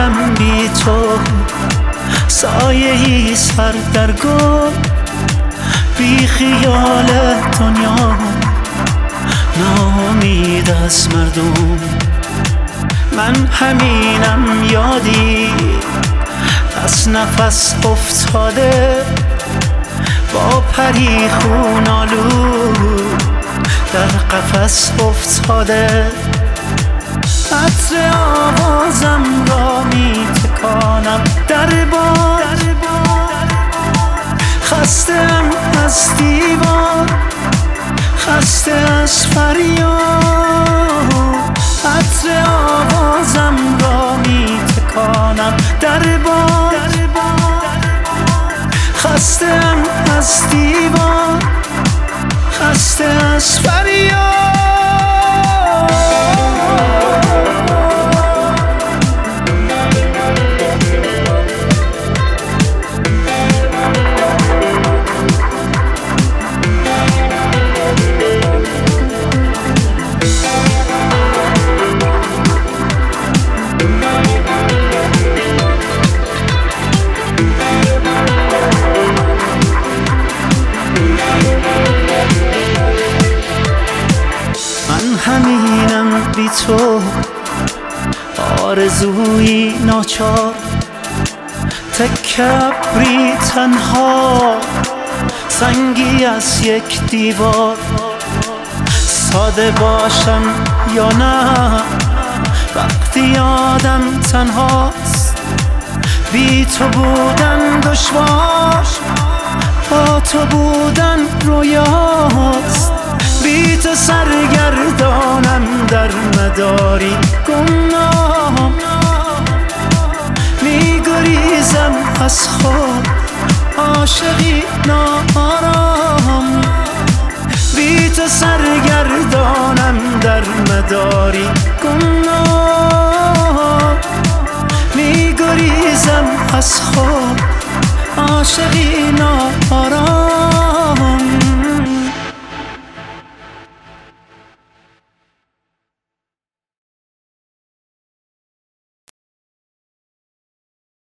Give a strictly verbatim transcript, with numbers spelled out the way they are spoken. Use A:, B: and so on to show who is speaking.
A: همینم بی تو، سایه‌ای سر در گل، بی خیال دنیا، ناامید از مردم. من همینم یادی از نفس افتاده، با پری خون آلود در قفس افتاده. عطر آوازم را می تکانم در باد، خسته‌ام از دیوار، خسته از فریاد. عطر آوازم را می تکانم در باد، خسته‌ام از دیوار، خسته از فریاد. همینم بی تو، آرزوی ناچار، تکه ابری تنها، سنگی از یک دیوار. ساده باشم یا نه وقتی آدم تنهاست، بی تو بودن دشوار، با تو بودن رویاست. بی تو سرگردانم در مداری گمنام، می گریزم از خود عاشقی ناآرام. بی تو سرگردانم در مداری گمنام، می گریزم از خود عاشقی ناآرام.